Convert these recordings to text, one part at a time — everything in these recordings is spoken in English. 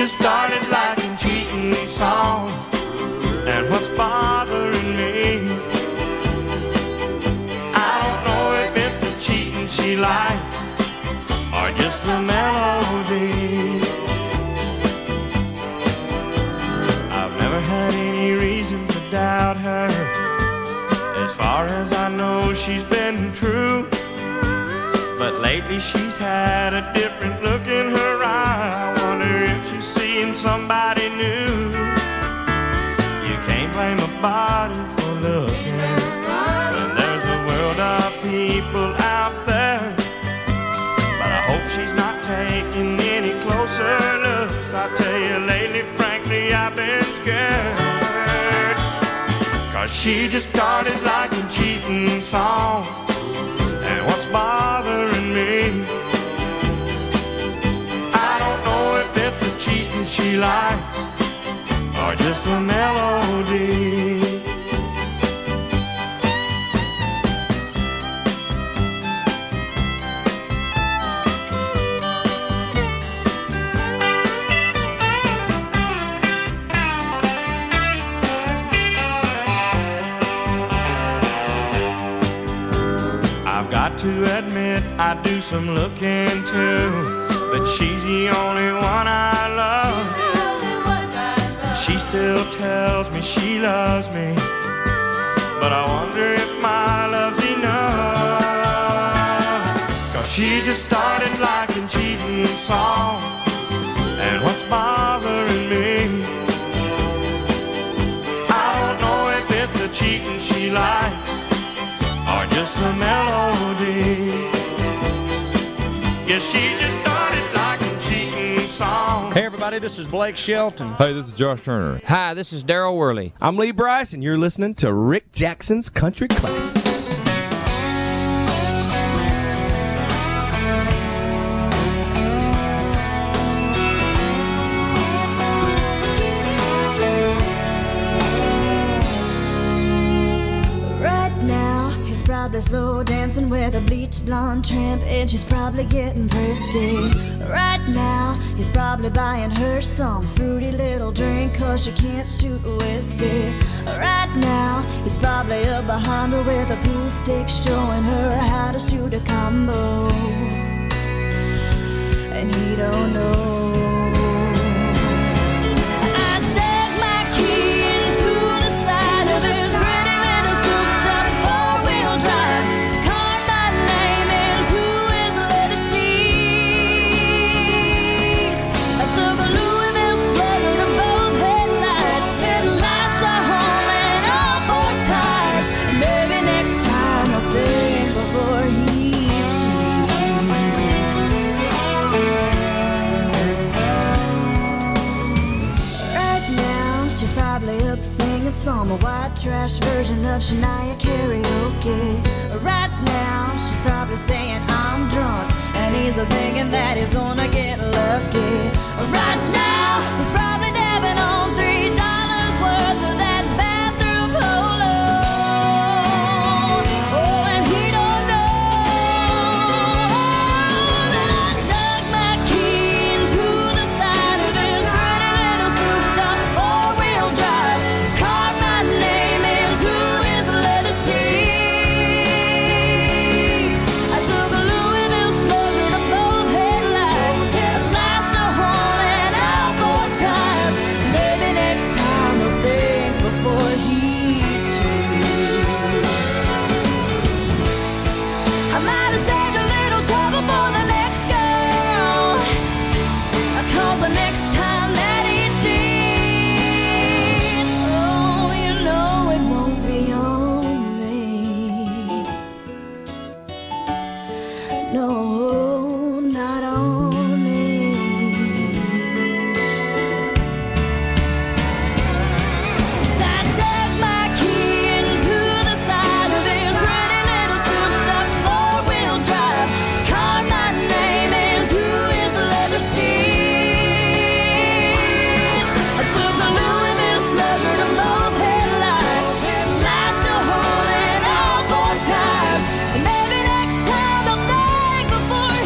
just started liking cheating songs. And what's bothering me, I don't know if it's the cheating she likes or just the melody. I've never had any reason to doubt her. As far as I know, she's been true. But lately she's had a different look in her eye. I wonder if she's seeing somebody new. You can't blame a body for looking when there's a world of people out there. But I hope she's not taking any closer looks. I tell you lately, frankly, I've been scared. 'Cause she just started liking cheating songs. And what's bothering me, I don't know if it's the cheating she likes or just the melody. I've got to admit I do some looking too, but she's the only one I love. She still tells me she loves me, but I wonder if my love's enough. 'Cause she just started liking cheating songs. And what's bothering me, I don't know if it's the cheating she likes or just the melody. Yeah, she just started liking cheating songs. Hey everybody, this is Blake Shelton. Hey, this is Josh Turner. Hi, this is Daryl Worley. I'm Lee Bryce, and you're listening to Rick Jackson's Country Classics. Probably slow dancing with a bleach blonde tramp, and she's probably getting thirsty. Right now, he's probably buying her some fruity little drink, 'cause she can't shoot whiskey. Right now, he's probably up behind her with a pool stick, showing her how to shoot a combo. And he don't know. Some white trash version of Shania karaoke. Right now, she's probably saying I'm drunk, and he's thinking that he's gonna get lucky. Right now, he's probably dabbing on $3 worth of that bathroom polo. Oh, and he don't know that I dug my key into the side of this pretty little souped-up four-wheel drive. Before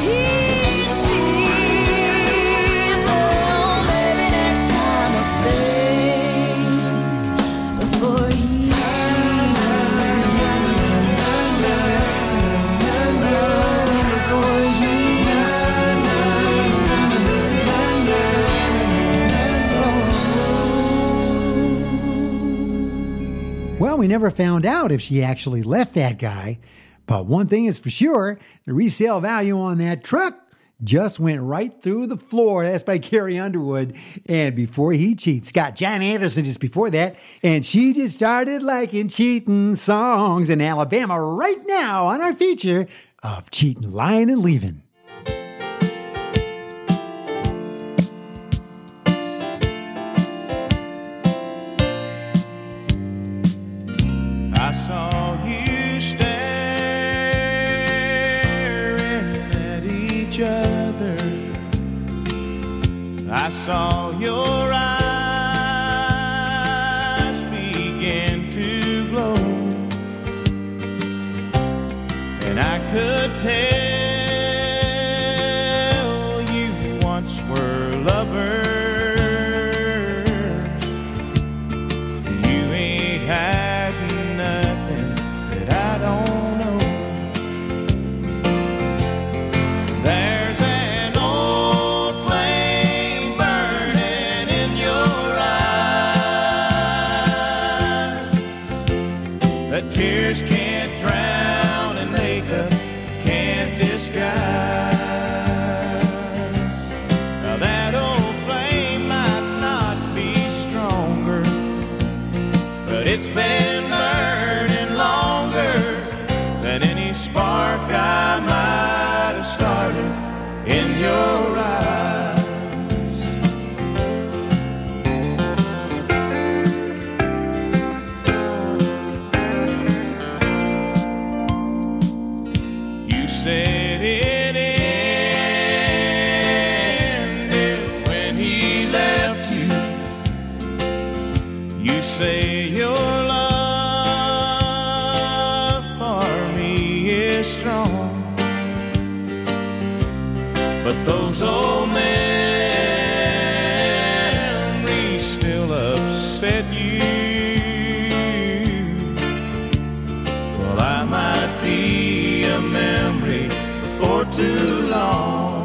we never found out if she actually left that guy. But one thing is for sure, the resale value on that truck just went right through the floor. That's by Carrie Underwood. And before he cheats, got John Anderson just before that. And she just started liking cheating songs in Alabama right now on our feature of Cheating, Lying, and Leaving. I saw you staring at each other. I saw your eyes begin to glow, and I could tell you once were lovers. You ain't had nothing that I don't know. There's an old flame burning in your eyes that tears can't drown and makeup can't disguise. Now that old flame might not be stronger, but it's been burning longer than any spark I might have started in your eyes. You said it ended when he left you. You say your love for me is strong, but those old memories still upset you. Well, I might be a memory before too long,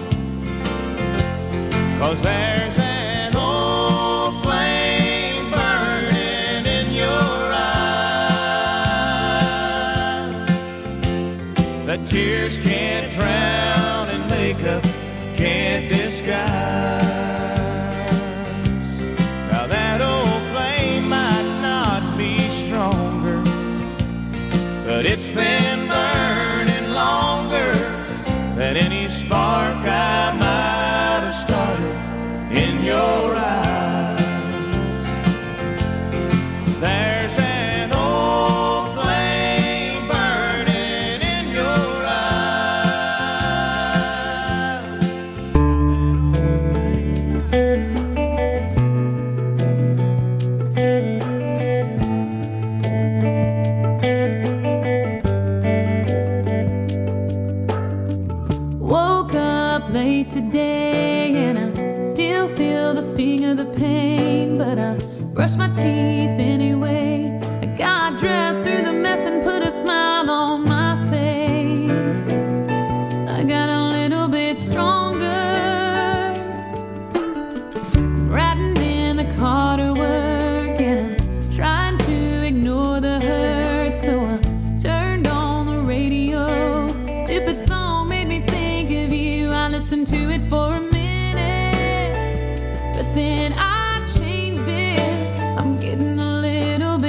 'cause there's an old flame burning in your eyes that tears can't drown and makeup can't disguise. Now that old flame might not be stronger, but it's been burning longer than any spark I might have started in your eyes. There's an old flame burning in your Woke up late today and I still feel the sting of the pain, but I brushed my teeth anyway. I got dressed through the mess and put a smile on my face. I got a little bit stronger, riding in the car to work, and I'm trying to ignore the hurt, so I turned on the radio. Stupid song made me think of you. I listened to it for a minute, but then I changed it. I'm getting a little bit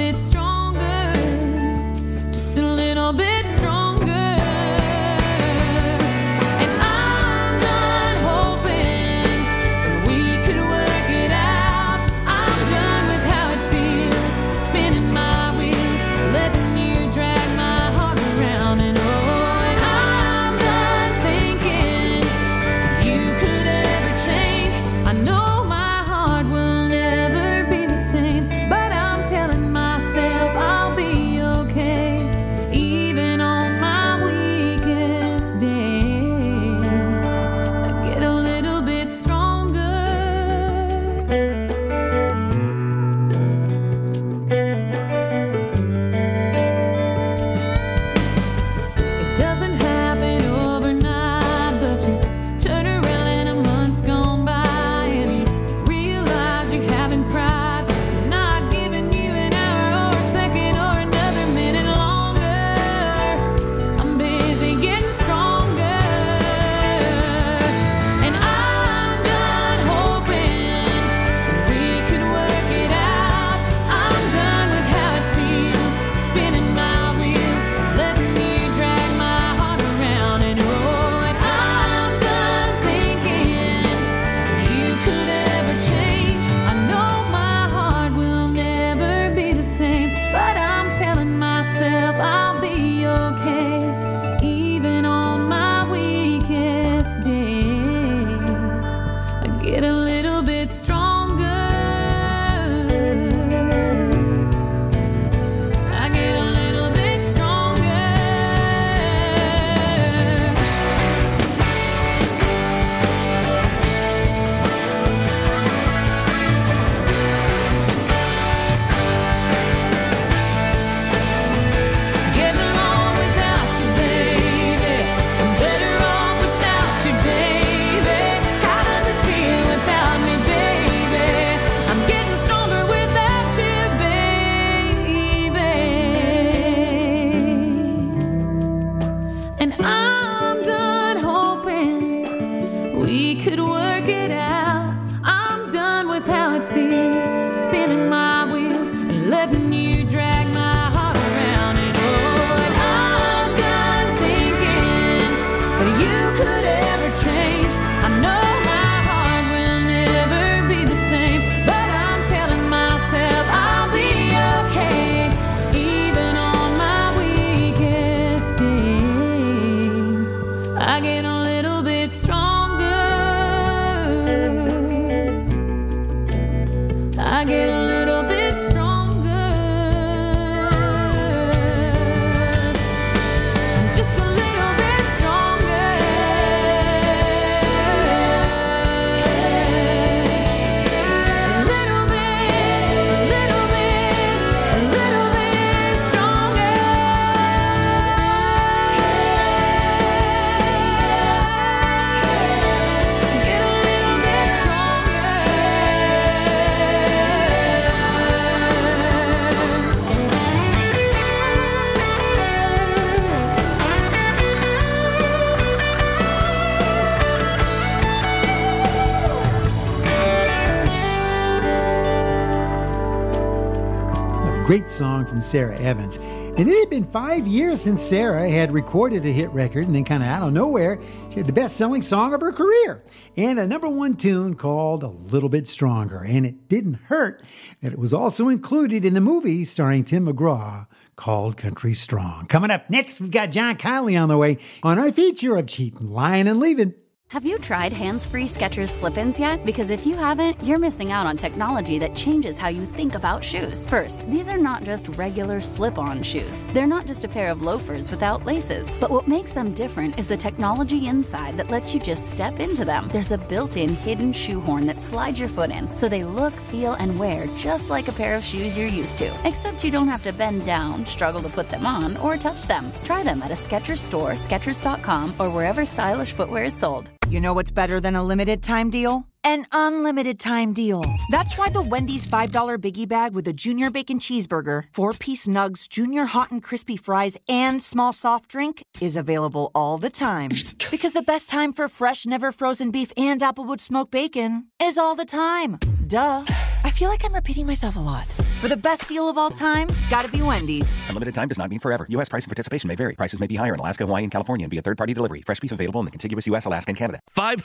and I'm done hoping we could work it out. I'm done with how it feels, spinning my wheels and letting you drag my heart around. And oh, and I'm done thinking that you could ever change. I know my heart will never be the same, but I'm telling myself I'll be okay, even on my weakest days. I get a little bit stronger. I get a little bit stronger. Just a little bit stronger. A little bit stronger. Get a little bit stronger. A great song from Sarah Evans. And it had been 5 years since Sarah had recorded a hit record, and then kind of out of nowhere, she had the best-selling song of her career and a #1 tune called A Little Bit Stronger. And it didn't hurt that it was also included in the movie starring Tim McGraw called Country Strong. Coming up next, we've got John Conley on the way on our feature of Cheating, Lying, and Leaving. Have you tried hands-free Skechers slip-ins yet? Because if you haven't, you're missing out on technology that changes how you think about shoes. First, these are not just regular slip-on shoes. They're not just a pair of loafers without laces. But what makes them different is the technology inside that lets you just step into them. There's a built-in hidden shoehorn that slides your foot in, so they look, feel, and wear just like a pair of shoes you're used to. Except you don't have to bend down, struggle to put them on, or touch them. Try them at a Skechers store, Skechers.com, or wherever stylish footwear is sold. You know what's better than a limited time deal? An unlimited time deal. That's why the Wendy's $5 Biggie Bag with a Junior Bacon Cheeseburger, 4-piece nugs, Junior Hot and Crispy Fries, and small soft drink is available all the time. Because the best time for fresh, never frozen beef and Applewood smoked bacon is all the time. Duh. I feel like I'm repeating myself a lot. For the best deal of all time, gotta be Wendy's. Unlimited time does not mean forever. U.S. price and participation may vary. Prices may be higher in Alaska, Hawaii, and California and via third-party delivery. Fresh beef available in the contiguous U.S., Alaska, and Canada.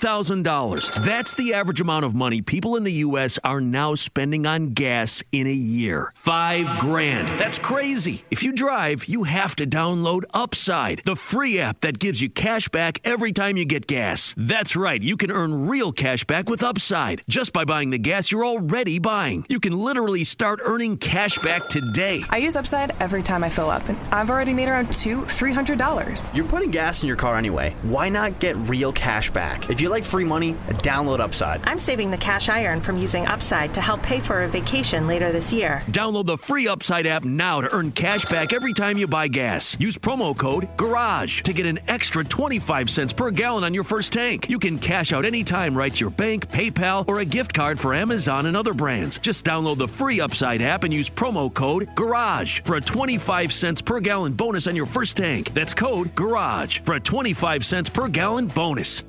$5,000. That's the average amount of money people in the U.S. are now spending on gas in a year. $5,000. That's crazy. If you drive, you have to download Upside, the free app that gives you cash back every time you get gas. That's right. You can earn real cash back with Upside just by buying the gas you're already buying. You can literally start earning cash back today. I use Upside every time I fill up, and I've already made around $200-$300. You're putting gas in your car anyway. Why not get real cash back? If you like free money, download Upside. I'm saving the cash I earn from using Upside to help pay for a vacation later this year. Download the free Upside app now to earn cash back every time you buy gas. Use promo code GARAGE to get an extra 25 cents per gallon on your first tank. You can cash out anytime right to your bank, PayPal, or a gift card for Amazon and other brands. Just download the free Upside app and use promo code GARAGE for a 25 cents per gallon bonus on your first tank. That's code GARAGE for a 25 cents per gallon bonus.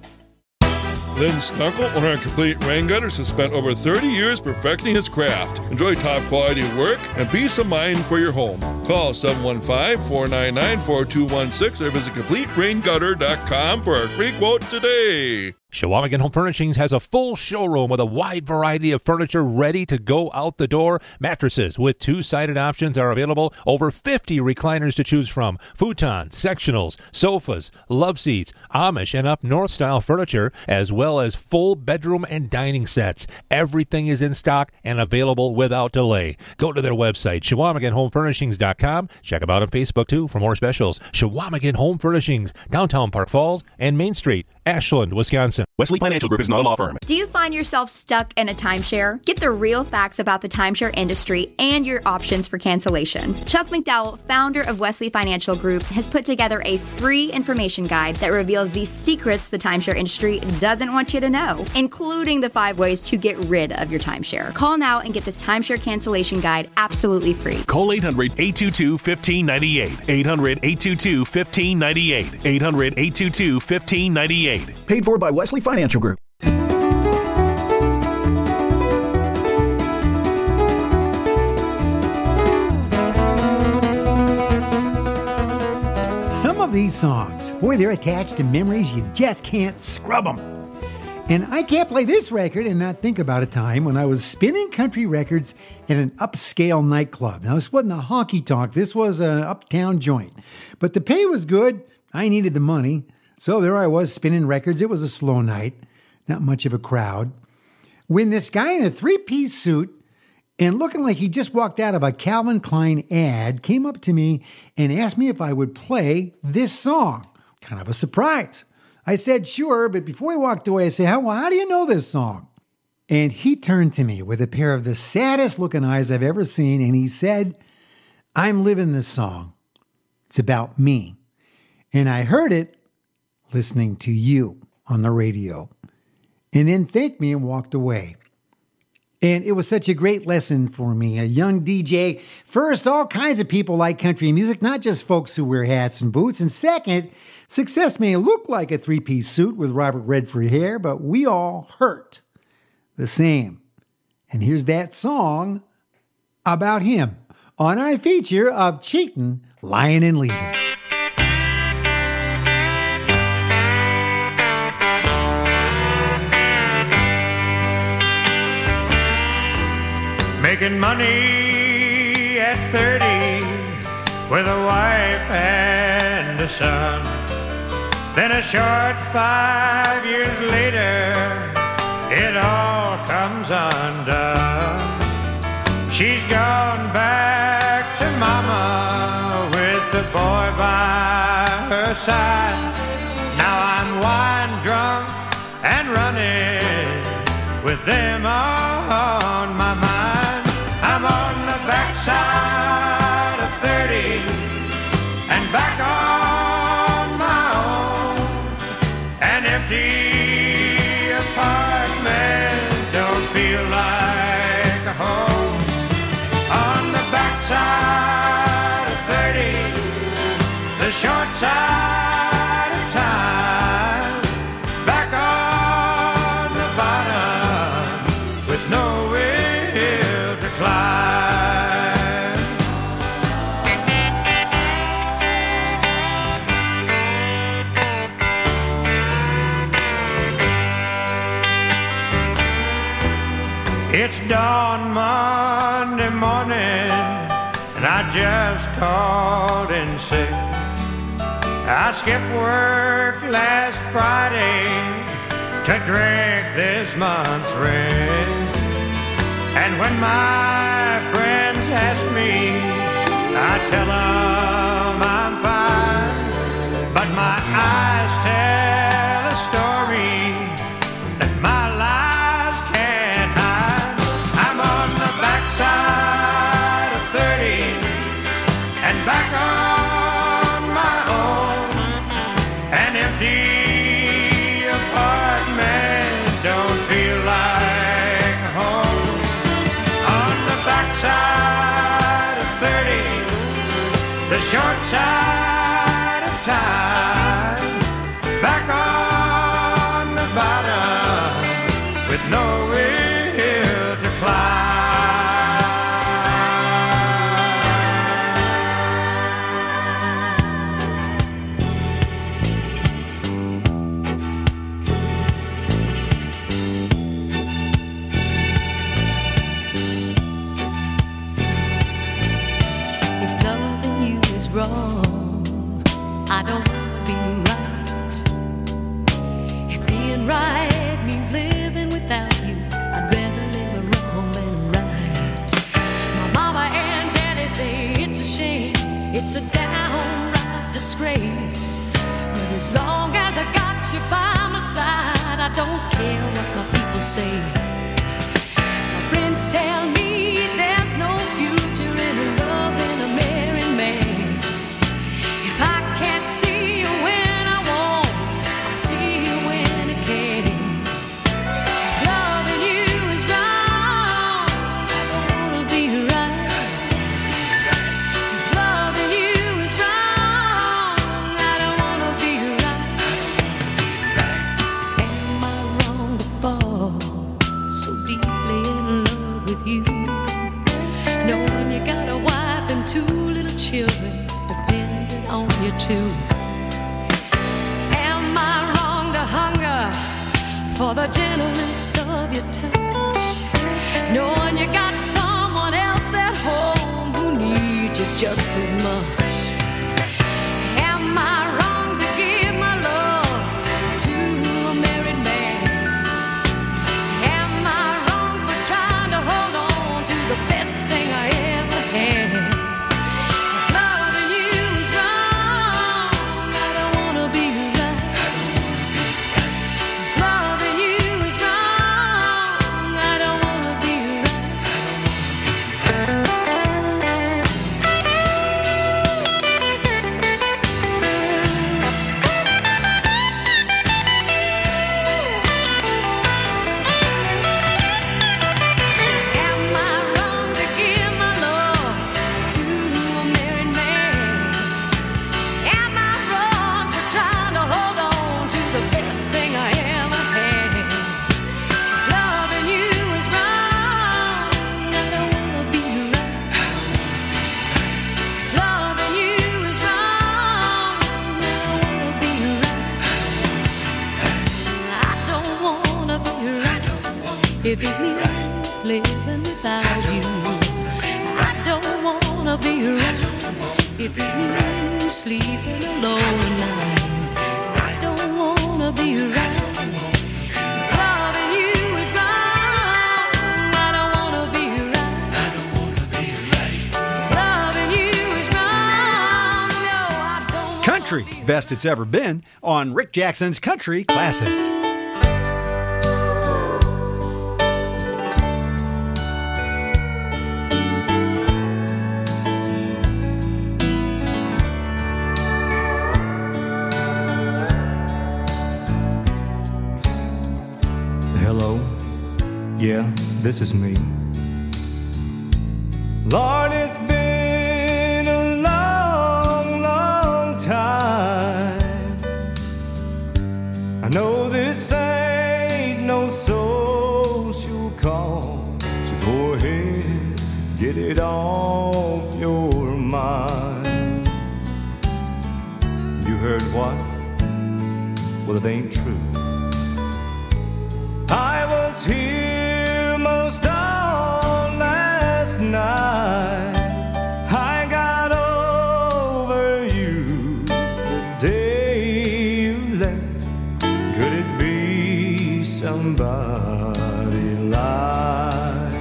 Lynn Snuckle, owner of Complete Rain Gutters, has spent over 30 years perfecting his craft. Enjoy top quality work and peace of mind for your home. Call 715-499-4216 or visit CompleteRainGutter.com for a free quote today. Chequamegon Home Furnishings has a full showroom with a wide variety of furniture ready to go out the door. Mattresses with two-sided options are available. Over 50 recliners to choose from. Futons, sectionals, sofas, love seats, Amish and up north style furniture, as well as full bedroom and dining sets. Everything is in stock and available without delay. Go to their website, ChequamegonHomeFurnishings.com. Check them out on Facebook too for more specials. Chequamegon Home Furnishings, downtown Park Falls and Main Street Ashland, Wisconsin. Wesley Financial Group is not a law firm. Do you find yourself stuck in a timeshare? Get the real facts about the timeshare industry and your options for cancellation. Chuck McDowell, founder of Wesley Financial Group, has put together a free information guide that reveals the secrets the timeshare industry doesn't want you to know, including the 5 ways to get rid of your timeshare. Call now and get this timeshare cancellation guide absolutely free. Call 800-822-1598. 800-822-1598. 800-822-1598. Paid for by Wesley Financial Group. Some of these songs, boy, they're attached to memories. You just can't scrub them. And I can't play this record and not think about a time when I was spinning country records at an upscale nightclub. Now, this wasn't a honky-tonk. This was an uptown joint. But the pay was good. I needed the money. So there I was spinning records. It was a slow night. Not much of a crowd. When this guy in a 3-piece suit and looking like he just walked out of a Calvin Klein ad came up to me and asked me if I would play this song. Kind of a surprise. I said, sure, but before he walked away, I said, how do you know this song? And he turned to me with a pair of the saddest looking eyes I've ever seen, and he said, I'm living this song. It's about me. And I heard it listening to you on the radio. And then thanked me and walked away. And it was such a great lesson for me, a young DJ. First, all kinds of people like country music, not just folks who wear hats and boots. And second, success may look like a 3-piece suit with Robert Redford hair, but we all hurt the same. And here's that song about him on our feature of Cheatin', Lying and Leaving. Making money at 30 with a wife and a son. Then a short 5 years later, it all comes undone. She's gone back to mama with the boy by her side. Now I'm wine drunk and running with them on my mind. I'm on the backside of 30 and back on my own. An empty apartment don't feel like a home. On the backside of 30, the short side of time, back on the bottom with no will to climb. It's dawn Monday morning and I just called in sick. I skipped work last Friday to drink this month's rent. And when my friends ask me, I tell them I'm fine. But my eyes tell a story that my lies can't hide. I'm on the backside of 30 and back on my own. An empty apartment don't feel like home. On the backside of 30, the short side of time, back on the bottom with no will to climb. If loving you is wrong, I don't wanna be right. If being right means living without you, I'd rather live wrong than right. My mama and daddy say it's a shame, it's a downright disgrace. But as long as I got you by my side. I don't care what my people say. My friends tell me there's no future in loving a married man. If I can't see you when I want, I'll see you when I can. If loving you is wrong, I don't wanna be right. If loving you is wrong, I don't wanna be right. Am I wrong to fall so deeply in love with you, knowing you got a wife and 2 little children depending on you too? Am I wrong to hunger for the gentleness of your touch, knowing you got someone else at home who needs you just as much? Am I wrong to give my love to a married man? Am I wrong for trying to hold on to the best thing I ever had? If loving you is wrong, I don't wanna be right. If loving you is wrong, I don't wanna be right. Am I wrong to give my love to a married man? Am I wrong for trying to hold on to the best thing I ever had? If loving you is wrong, I don't wanna be right. If loving you is wrong, I don't wanna be right. I don't wanna be right if it means living without you. I don't wanna be right if it means sleeping alone at night. I don't wanna be right. If loving you is wrong, I don't wanna be right. If loving you is wrong, no, I don't. Country, best it's ever been on Rick Jackson's Country Classics. Hello, yeah, this is me. Lord, it's been a long, long time. I know this ain't no social call, so go ahead, get it off your mind. You heard what? Well, it ain't true. I was here most all last night. I got over you the day you left. Could it be somebody like?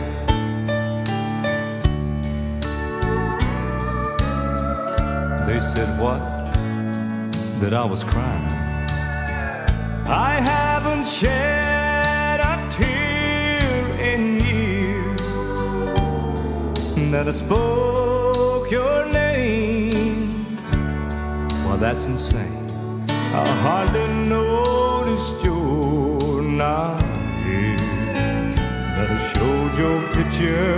They said what? That I was crying. I haven't shed a tear in years, that I spoke your name. Well, that's insane. I hardly noticed you're not here, that I showed your picture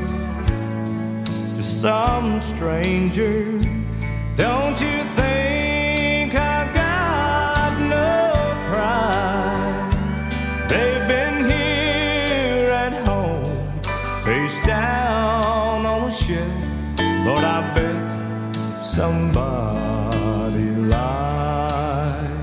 to some stranger. Don't you think I've got no pride? They've been here at home, face down on a ship. Lord, I bet somebody lied.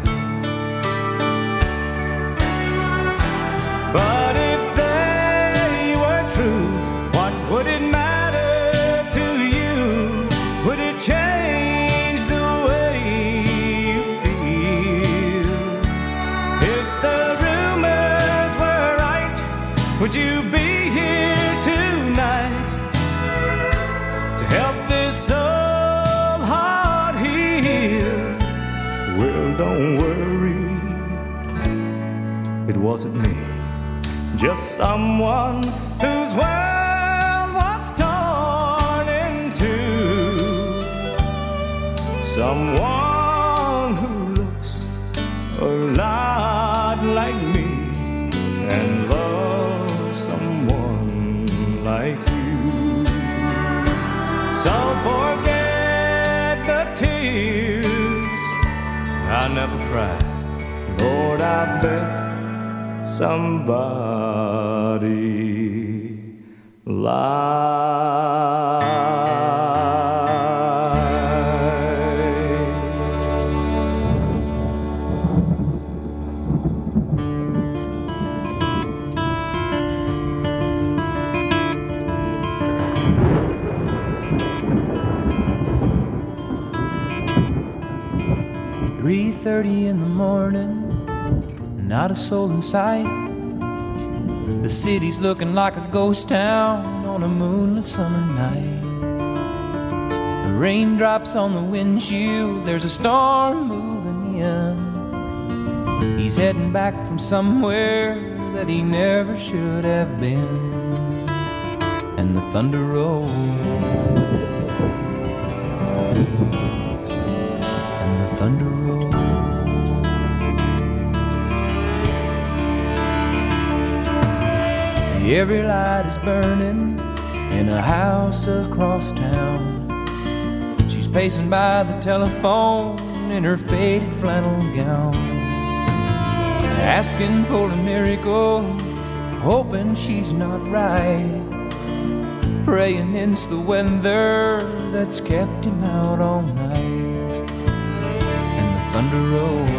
But if they were true, what would it matter to you? Would it change the way you feel? If the rumors were right, would you be here tonight to help this soul heart heal? Well, don't worry, it wasn't me, just someone whose world was torn in two. Someone who looks a lot like me and loves someone like you. So forget the tears I never cried. Lord, I bet somebody lied. 3:30 in the morning, not a soul in sight. The city's looking like a ghost town on a moonlit summer night. The raindrops on the windshield, there's a storm moving in. He's heading back from somewhere that he never should have been. And the thunder rolls, and the thunder rolls. Every light is burning in a house across town. She's pacing by the telephone in her faded flannel gown, asking for a miracle, hoping she's not right, praying it's the weather that's kept him out all night. And the thunder rolls,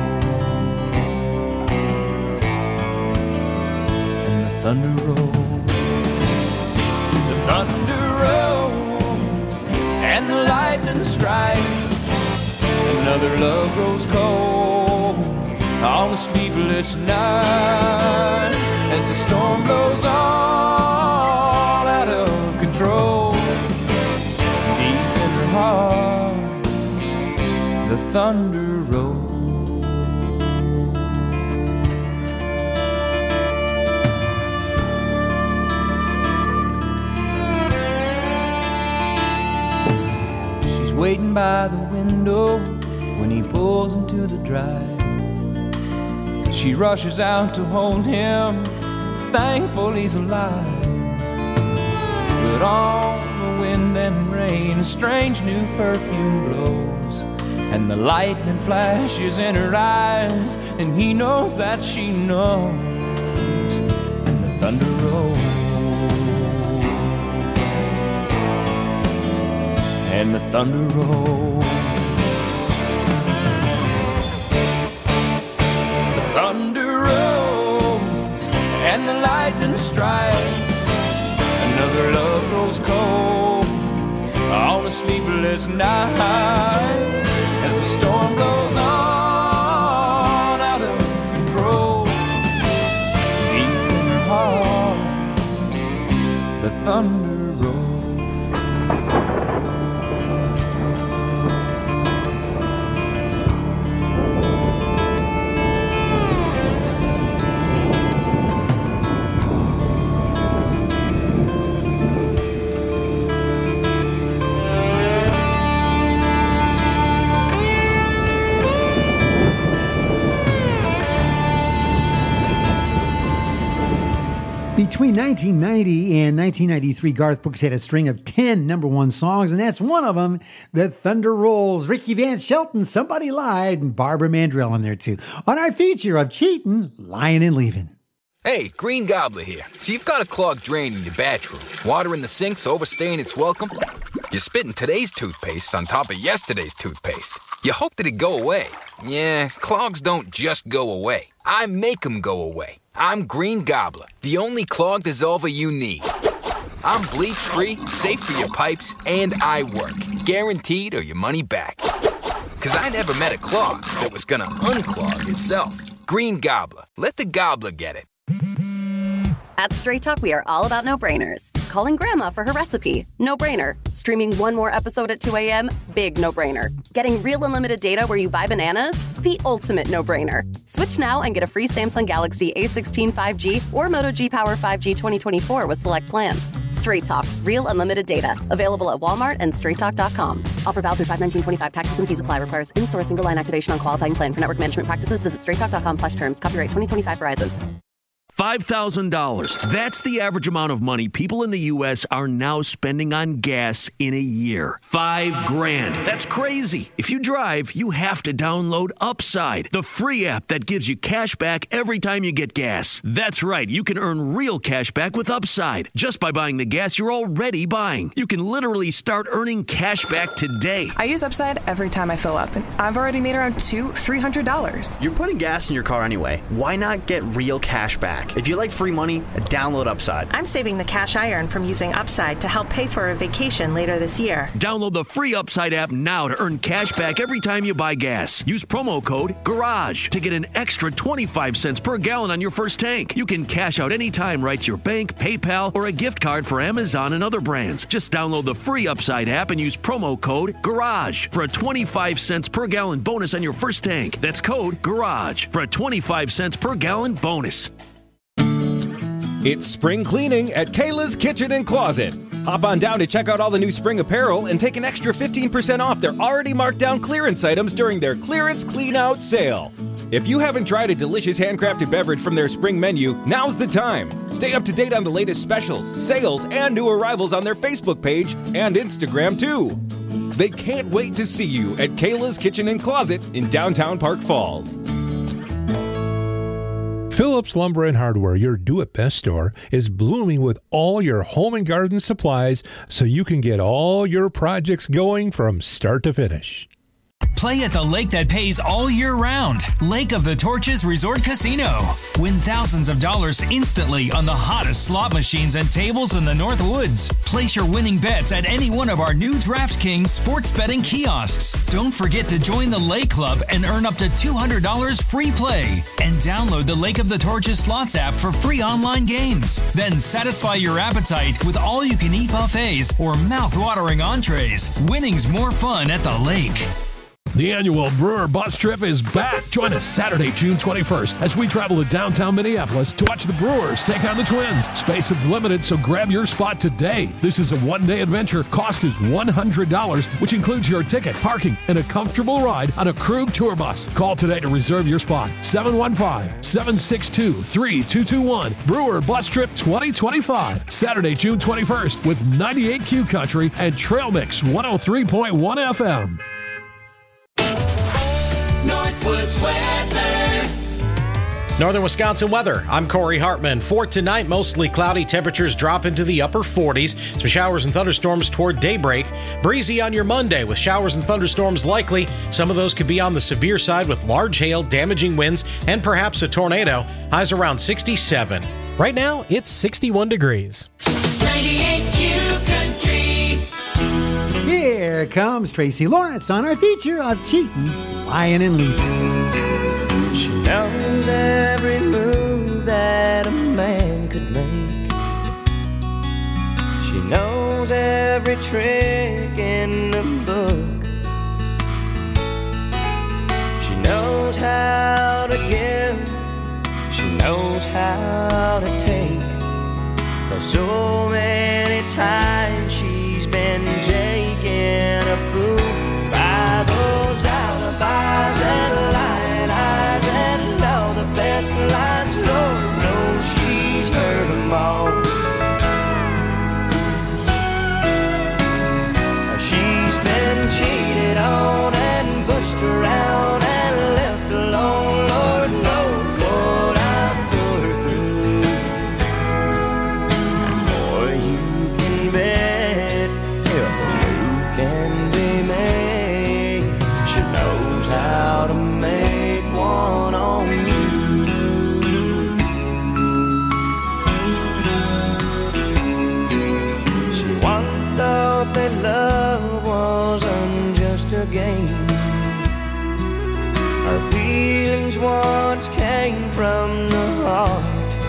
thunder rolls, the thunder rolls, and the lightning strikes. Another love grows cold on a sleepless night, as the storm blows all out of control. Deep in her heart, the thunder rolls. Waiting by the window when he pulls into the drive. She rushes out to hold him, thankful he's alive. But on the wind and rain, a strange new perfume blows, and the lightning flashes in her eyes, and he knows that she knows. And the thunder rolls, and the thunder rolls. The thunder rolls, and the lightning strikes. Another love grows cold on a sleepless night, as the storm blows on out of control. Deep in her heart, the thunder rolls. Between 1990 and 1993, Garth Brooks had a string of 10 number one songs, and that's one of them, The Thunder Rolls. Ricky Van Shelton, Somebody Lied, and Barbara Mandrell in there too. On our feature of cheating, lying, and leaving. Hey, Green Gobbler here. So you've got a clogged drain in your bathroom. Water in the sink's overstaying its welcome. You're spitting today's toothpaste on top of yesterday's toothpaste. You hoped it'd go away. Yeah, clogs don't just go away. I make them go away. I'm Green Gobbler, the only clog dissolver you need. I'm bleach-free, safe for your pipes, and I work. Guaranteed or your money back. 'Cause I never met a clog that was gonna unclog itself. Green Gobbler. Let the gobbler get it. At Straight Talk, we are all about no-brainers. Calling Grandma for her recipe? No-brainer. Streaming one more episode at 2 a.m.? Big no-brainer. Getting real unlimited data where you buy bananas? The ultimate no-brainer. Switch now and get a free Samsung Galaxy A16 5G or Moto G Power 5G 2024 with select plans. Straight Talk, real unlimited data. Available at Walmart and straighttalk.com. Offer valid through 5/19/25. Taxes and fees apply. Requires in-store single line activation on qualifying plan. For network management practices, visit straighttalk.com/terms. Copyright 2025 Verizon. $5,000. That's the average amount of money people in the U.S. are now spending on gas in a year. $5,000. That's crazy. If you drive, you have to download Upside, the free app that gives you cash back every time you get gas. That's right. You can earn real cash back with Upside just by buying the gas you're already buying. You can literally start earning cash back today. I use Upside every time I fill up, and I've already made around $200-$300. You're putting gas in your car anyway. Why not get real cash back? If you like free money, download Upside. I'm saving the cash I earn from using Upside to help pay for a vacation later this year. Download the free Upside app now to earn cash back every time you buy gas. Use promo code GARAGE to get an extra 25 cents per gallon on your first tank. You can cash out anytime right to your bank, PayPal, or a gift card for Amazon and other brands. Just download the free Upside app and use promo code GARAGE for a 25 cents per gallon bonus on your first tank. That's code GARAGE for a 25 cents per gallon bonus. It's spring cleaning at Kayla's Kitchen and Closet. Hop on down to check out all the new spring apparel and take an extra 15% off their already marked down clearance items during their clearance clean out sale. If you haven't tried a delicious handcrafted beverage from their spring menu, now's the time. Stay up to date on the latest specials, sales, and new arrivals on their Facebook page and Instagram too. They can't wait to see you at Kayla's Kitchen and Closet in downtown Park Falls. Phillips Lumber and Hardware, your do-it-best store, is blooming with all your home and garden supplies so you can get all your projects going from start to finish. Play at the lake that pays all year round. Lake of the Torches Resort Casino. Win thousands of dollars instantly on the hottest slot machines and tables in the North Woods. Place your winning bets at any one of our new DraftKings sports betting kiosks. Don't forget to join the Lake Club and earn up to $200 free play. And download the Lake of the Torches Slots app for free online games. Then satisfy your appetite with all-you-can-eat buffets or mouth-watering entrees. Winning's more fun at the lake. The annual Brewer Bus Trip is back. Join us Saturday, June 21st, as we travel to downtown Minneapolis to watch the Brewers take on the Twins. Space is limited, so grab your spot today. This is a one-day adventure. Cost is $100, which includes your ticket, parking, and a comfortable ride on a Krug tour bus. Call today to reserve your spot. 715-762-3221. Brewer Bus Trip 2025. Saturday, June 21st, with 98Q Country and Trail Mix 103.1 FM. Northwoods weather. Northern Wisconsin weather. I'm Corey Hartman. For tonight, mostly cloudy. Temperatures drop into the upper 40s. Some showers and thunderstorms toward daybreak. Breezy on your Monday with showers and thunderstorms likely. Some of those could be on the severe side with large hail, damaging winds, and perhaps a tornado. Highs around 67. Right now, it's 61 degrees. 98Q Country. Here comes Tracy Lawrence on our feature of cheating, lying, and leaving. She knows every move that a man could make. She knows every trick in the book. She knows how to give. She knows how to take. But so many times she's been taken a fool by those alibis and lying eyes and all the best lines. Lord knows she's heard them all. She's been cheated on and pushed around and left alone. Lord knows what I've put her through. And boy, you can bet if a move can be made, she knows how to make one on you. She once thought that love wasn't just a game. Her feelings once came from the heart.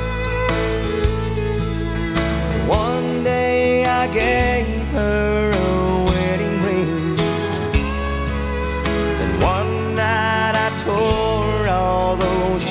One day I gave her a wedding ring, and one night I tore all those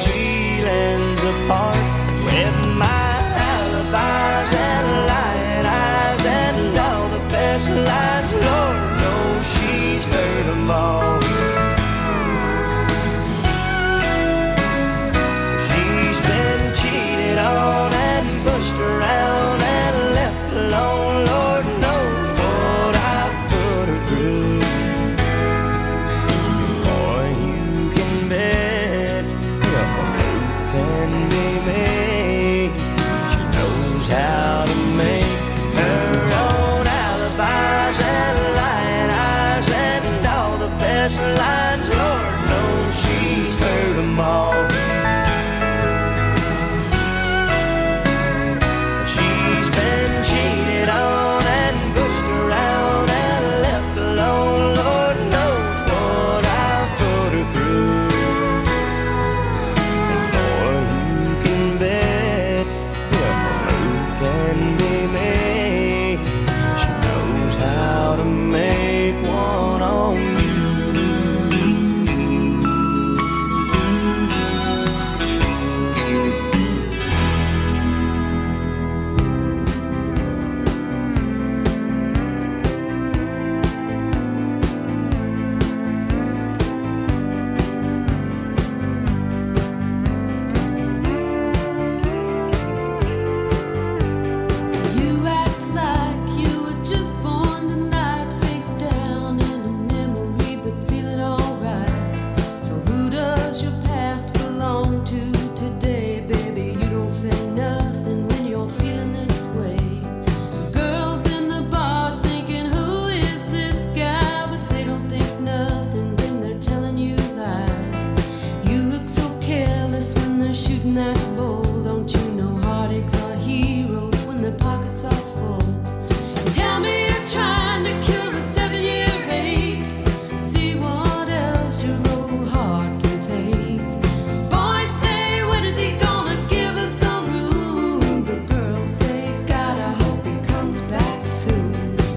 that bull. Don't you know heartaches are heroes when their pockets are full? Tell me you're trying to cure a 7-year ache. See what else your old heart can take. Boys say, when is he gonna give us some room? But girls say, God, I hope he comes back soon.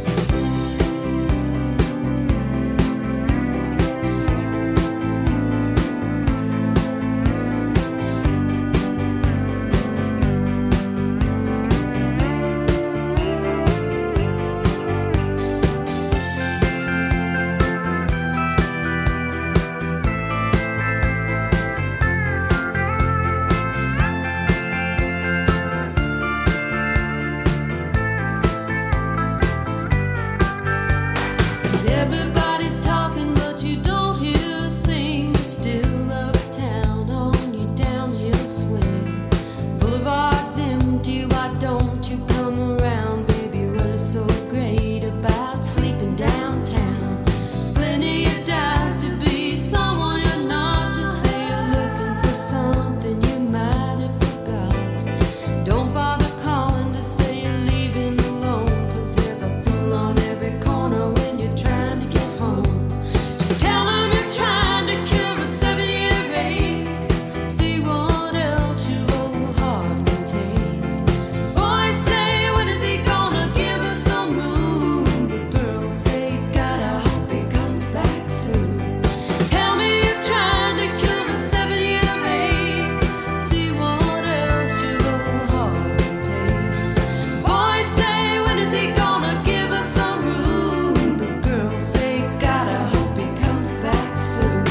Everybody's talking, but you don't hear a thing. You're still uptown on your downhill swing. Boulevard's empty, why don't you come around, baby? What is so great about sleeping downtown? There's plenty of dives to be someone you're not. Just say you're looking for something you might have forgot. Don't bother calling to say you're leaving alone, 'cause there's a fool on every corner when you're trying to get home. Just tell them you're trying to cure a 7-year ache. See what else your old heart can take. Boys say, when is he gonna give us some room? But girls say, God, I hope he comes back soon. Tell me you're trying to cure a 7-year ache. See what else your old heart can take. Boys say, when is he gonna give us some room? But girls say, God, I hope he comes back soon.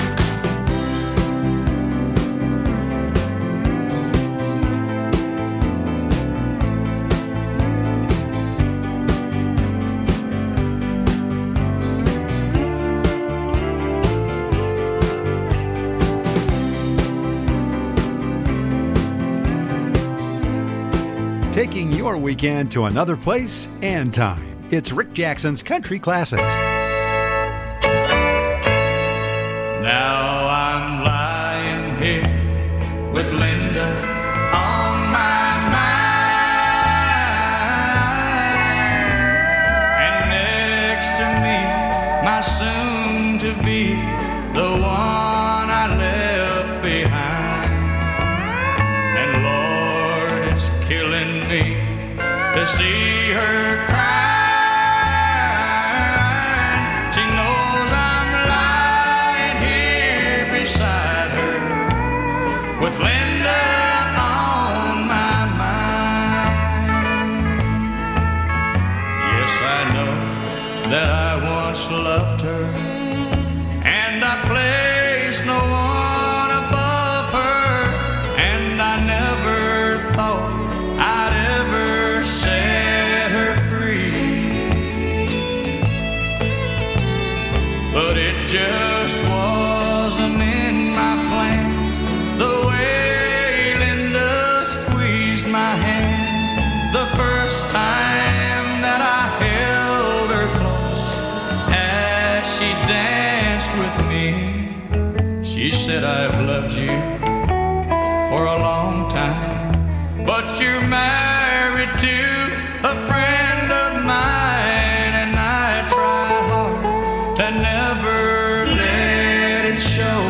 Taking your weekend to another place and time. It's Rick Jackson's Country Classics. Now I'm lying here with Linda on my mind, and next to me, my soon-to-be, the one I left behind. And Lord, it's killing me to see her crying. She knows I'm lying here beside her with Linda on my mind. Yes, I know that I once loved her, and I placed no one above her, and I never thought I'd ever set her free. But it just wasn't in my plans, the way Linda squeezed my hand the first time that I held her close as she danced with me. She said, I've loved you for a long time, but you're married to a friend of mine, and I try hard to never let it show.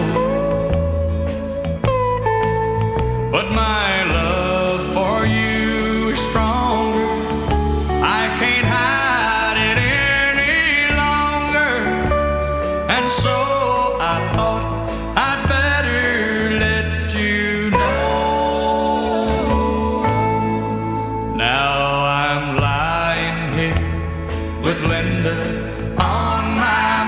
But my love for you is stronger. I can't hide it any longer, and so I thought I'd better let you know. Now I'm lying here with Linda on my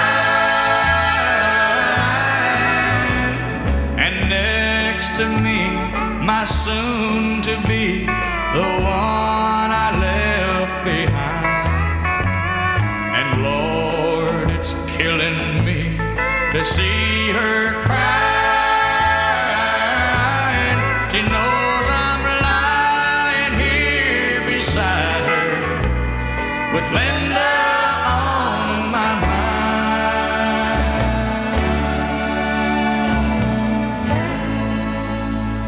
mind, and next to me, my soon-to-be, the one I left behind. And Lord, it's killing me to see her crying. She knows I'm lying here beside her with Linda on my mind.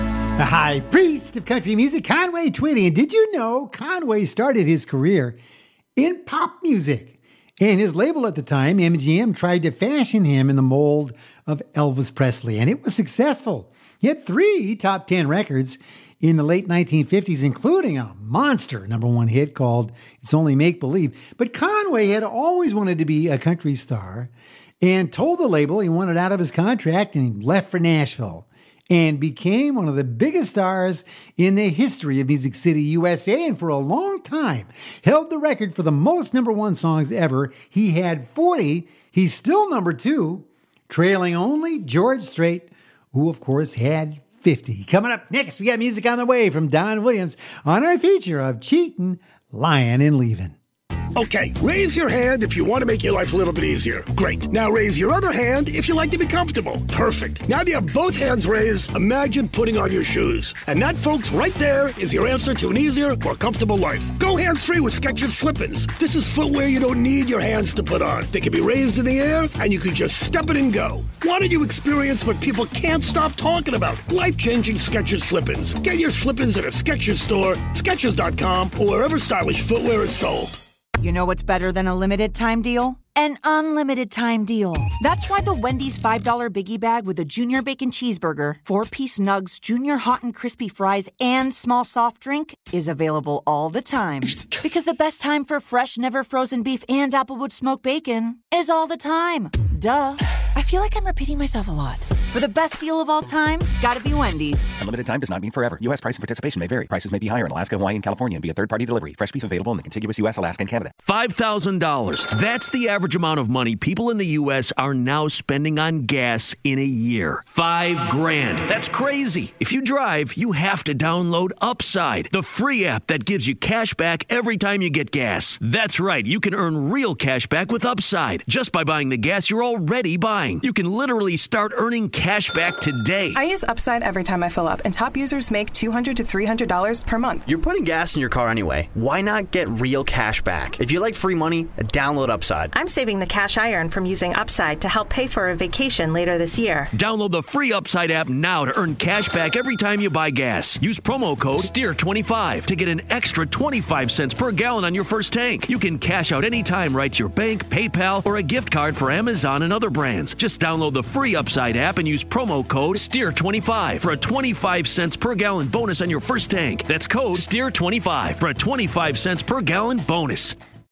high priest of country music, Conway Twitty. And did you know Conway started his career in pop music? And his label at the time, MGM, tried to fashion him in the mold of Elvis Presley, and it was successful. He had 3 top 10 records in the late 1950s, including a monster #1 hit called It's Only Make Believe. But Conway had always wanted to be a country star and told the label he wanted out of his contract, and he left for Nashville and became one of the biggest stars in the history of Music City, USA, and for a long time held the record for the most #1 songs ever. He had 40. He's still #2, trailing only George Strait, who, of course, had 50. Coming up next, we got music on the way from Don Williams on our feature of Cheatin', Lyin', and Leavin'. Okay, raise your hand if you want to make your life a little bit easier. Great. Now raise your other hand if you like to be comfortable. Perfect. Now that you have both hands raised, imagine putting on your shoes. And that, folks, right there is your answer to an easier, more comfortable life. Go hands-free with Skechers Slip-ins. This is footwear you don't need your hands to put on. They can be raised in the air, and you can just step it and go. Why don't you experience what people can't stop talking about? Life-changing Skechers Slip-ins. Get your Slip-ins at a Skechers store, Skechers.com, or wherever stylish footwear is sold. You know what's better than a limited time deal? An unlimited time deal. That's why the Wendy's $5 Biggie Bag with a Junior Bacon Cheeseburger, 4-piece nugs, Junior Hot and Crispy Fries, and small soft drink is available all the time. Because the best time for fresh, never frozen beef and Applewood smoked bacon is all the time. Duh. I feel like I'm repeating myself a lot. For the best deal of all time, gotta be Wendy's. Unlimited time does not mean forever. U.S. price and participation may vary. Prices may be higher in Alaska, Hawaii, and California and via third-party delivery. Fresh beef available in the contiguous U.S., Alaska, and Canada. $5,000. That's the average amount of money people in the U.S. are now spending on gas in a year. $5,000. That's crazy. If you drive, you have to download Upside, the free app that gives you cash back every time you get gas. That's right. You can earn real cash back with Upside just by buying the gas you're already buying. You can literally start earning cash back today. I use Upside every time I fill up, and top users make $200 to $300 per month. You're putting gas in your car anyway. Why not get real cash back? If you like free money, download Upside. I'm saving the cash I earn from using Upside to help pay for a vacation later this year. Download the free Upside app now to earn cash back every time you buy gas. Use promo code STEER25 to get an extra 25 cents per gallon on your first tank. You can cash out anytime right to your bank, PayPal, or a gift card for Amazon and other brands. Just download the free Upside app and use promo code STEER25 for a 25 cents per gallon bonus on your first tank. That's code STEER25 for a 25 cents per gallon bonus.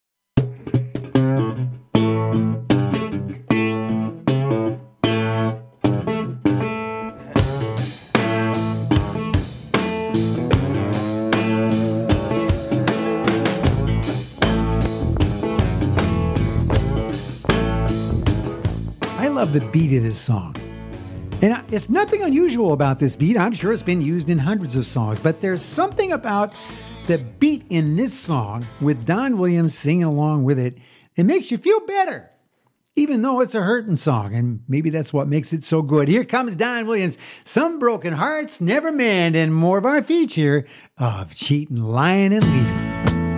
I love the beat of this song. And it's nothing unusual about this beat. I'm sure it's been used in hundreds of songs, but there's something about the beat in this song with Don Williams singing along with it that makes you feel better, even though it's a hurting song. And maybe that's what makes it so good. Here comes Don Williams, Some Broken Hearts Never Mend, and more of our feature of Cheatin', Lyin', and Leavin'.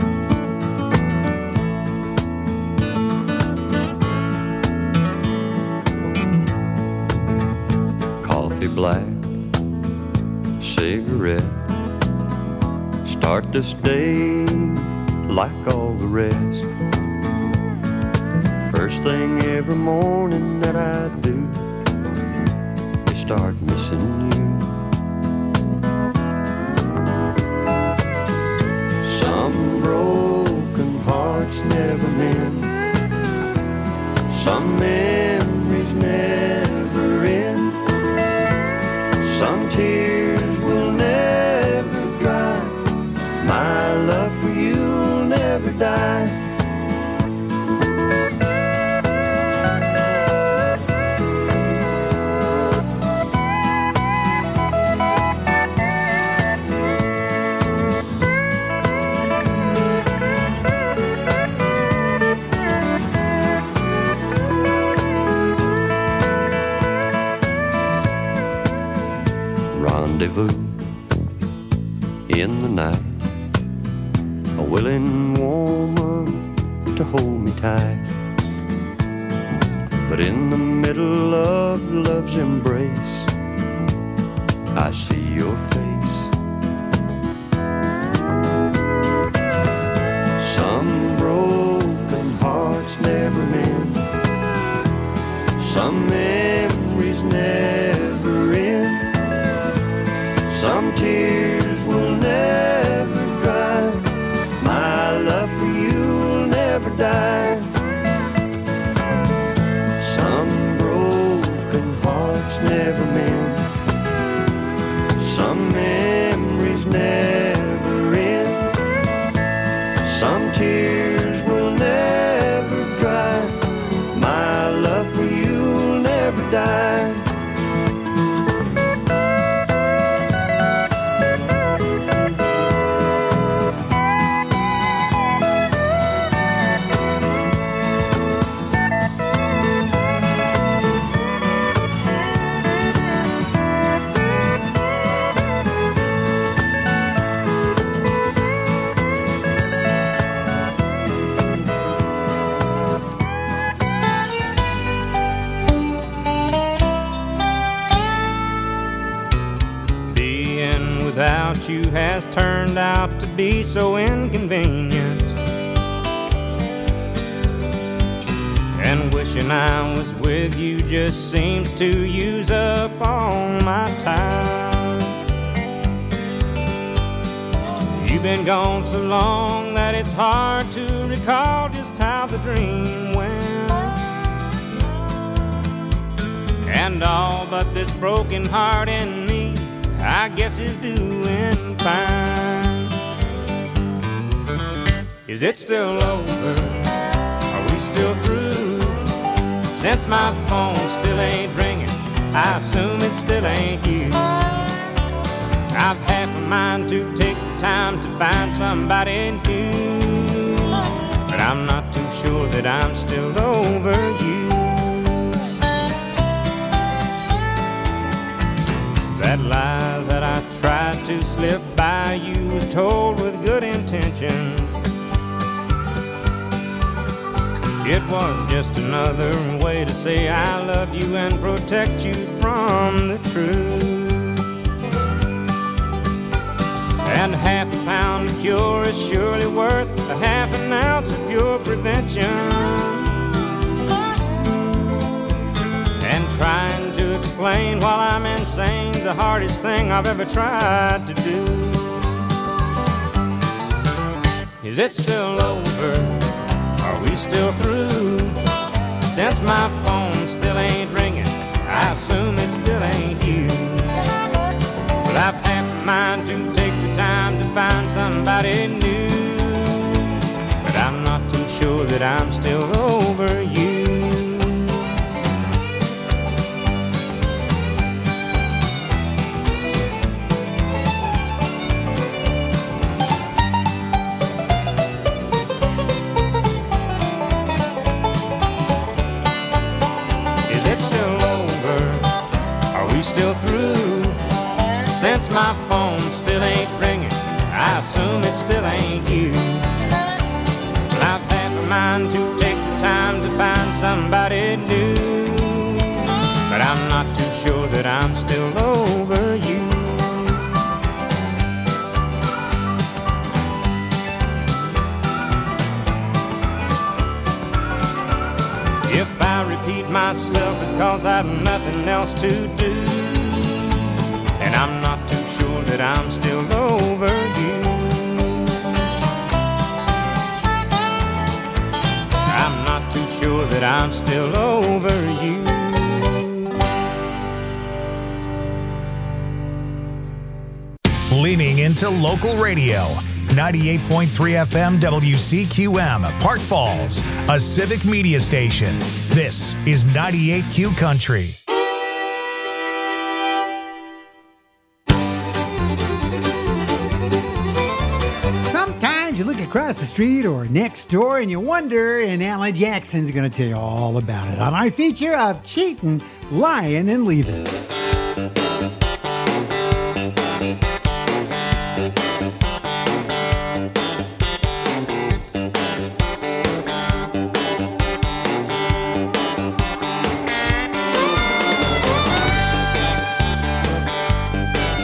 Black cigarette, start this day like all the rest. First thing every morning that I do is start missing you. Some broken hearts never mend, some memories never end. Some tears will never dry. My love for you will never die. Rendezvous in the night, a willing woman to hold me tight. But in the middle of love's embrace, I see your face Some broken hearts never mend. Some memories never end. Some tears will never dry. My love for you will never die. Some broken hearts never mend. Some memories never end. Some tears will never dry. My love for you will never die. Without you has turned out to be so inconvenient. And wishing I was with you just seems to use up all my time. You've been gone so long that it's hard to recall just how the dream went. And all but this broken heart in me, I guess is doing fine. Is it still over? Are we still through? Since my phone still ain't ringing, I assume it still ain't you. I've half a mind to take the time to find somebody new, but I'm not too sure that I'm still over you. That lie that I tried to slip by you was told with good intentions. It was just another way to say I love you and protect you from the truth. And half a pound of cure is surely worth a half an ounce of pure prevention. Trying to explain while I'm insane's the hardest thing I've ever tried to do. Is it still over? Are we still through? Since my phone still ain't ringing, I assume it still ain't you. Well, I've half a mind to take the time to find somebody new, but I'm not too sure that I'm still over you. Still through? Since my phone still ain't ringing, I assume it still ain't you. Well, I've had a mind to take the time to find somebody new, but I'm not too sure that I'm still over you. If I repeat myself, it's 'cause I've nothing else to do. And I'm not too sure that I'm still over you. I'm not too sure that I'm still over you. Leaning into local radio. 98.3 FM WCQM, Park Falls, a civic media station. This is 98Q Country. Sometimes you look across the street or next door and you wonder, and Alan Jackson's going to tell you all about it on our feature of Cheating, Lying, and Leaving.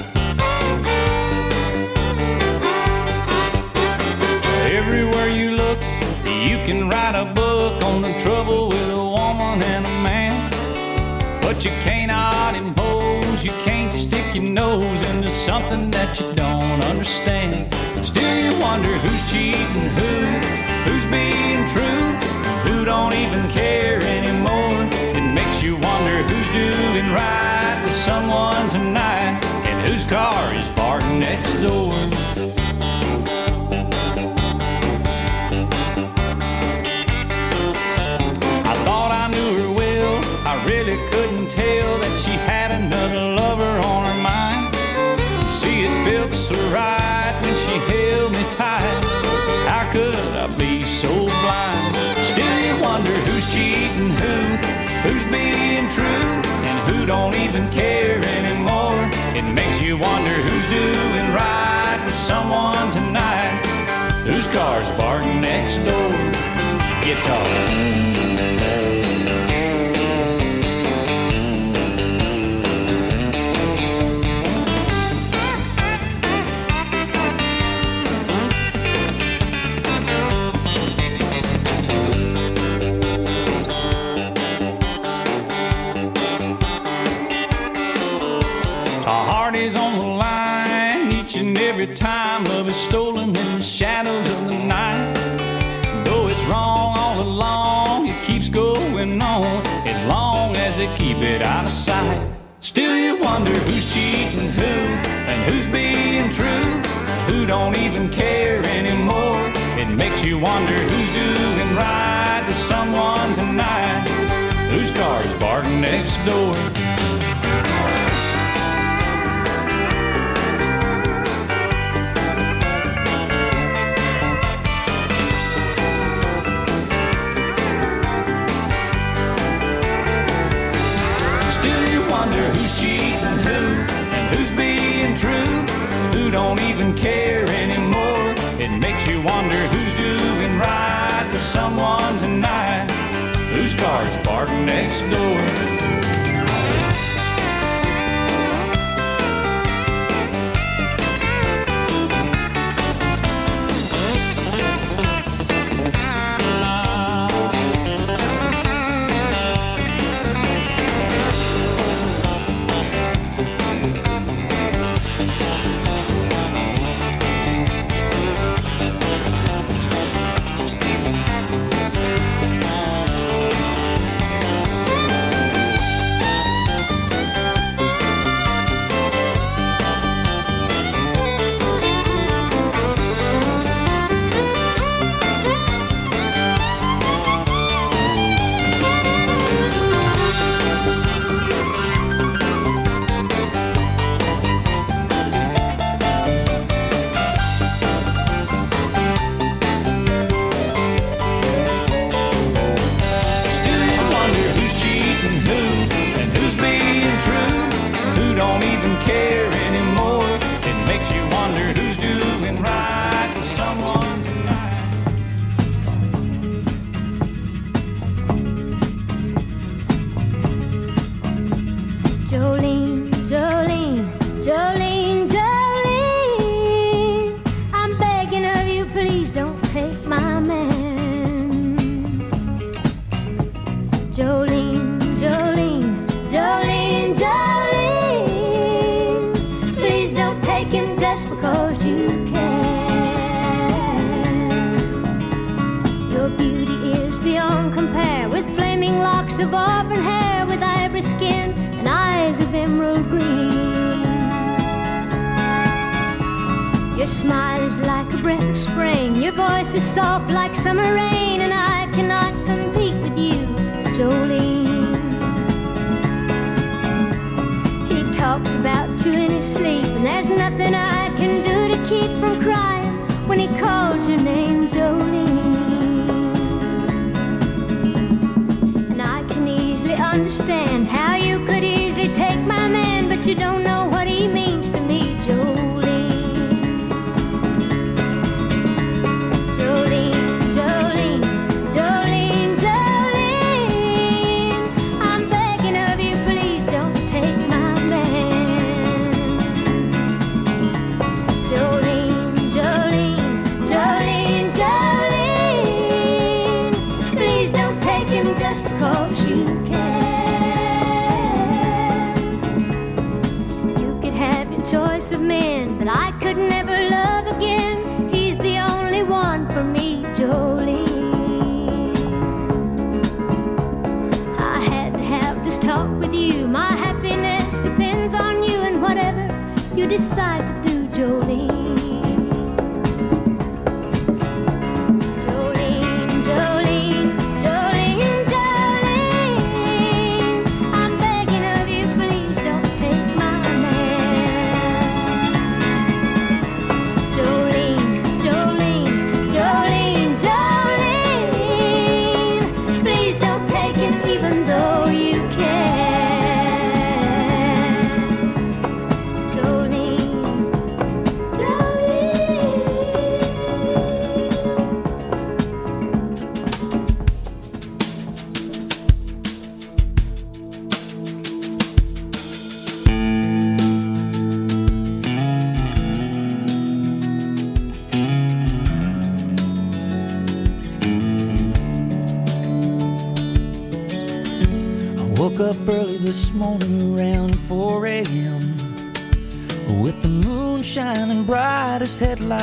Everywhere you look But you cannot impose, you can't stick your nose into something that you don't understand. Still you wonder who's cheating who's being true, who don't even care anymore. It makes you wonder who's doing right with someone tonight, and whose car is parked next door. I thought I knew her well, I really couldn't tell that she had another lover on her mind. See, it felt so right when she held me tight. How could I be so blind? Still you wonder who's cheating who's being true, and who don't even care anymore. It makes you wonder who's doing right with someone tonight, whose car's parked next door. Guitar. Every time love is stolen in the shadows of the night. Though it's wrong all along, it keeps going on as long as they keep it out of sight. Still you wonder who's cheating and who's being true, who don't even care anymore. It makes you wonder who's doing right with someone tonight, whose car's parked next door. Who's cheating and who's being true, who don't even care anymore. It makes you wonder who's doing right with someone tonight, whose car's parked next door. Of auburn hair with ivory skin and eyes of emerald green. Your smile is like a breath of spring, your voice is soft like summer rain, and I cannot compete with you, Jolene. He talks about you in his sleep, and there's nothing I can do to keep from crying when he calls your name, Jolene. Understand how you could easily take my man, but you don't know what he means to me, Jolene. Jolene, Jolene, Jolene, Jolene, I'm begging of you, please don't take my man. Jolene, Jolene, Jolene, Jolene, please don't take him just because you can. choice of men, but I could never love again. He's the only one for me, Jolene. I had to have this talk with you. My happiness depends on you, and whatever you decide to do, Jolene. Woke up early this morning around 4 a.m. with the moon shining bright as headlights.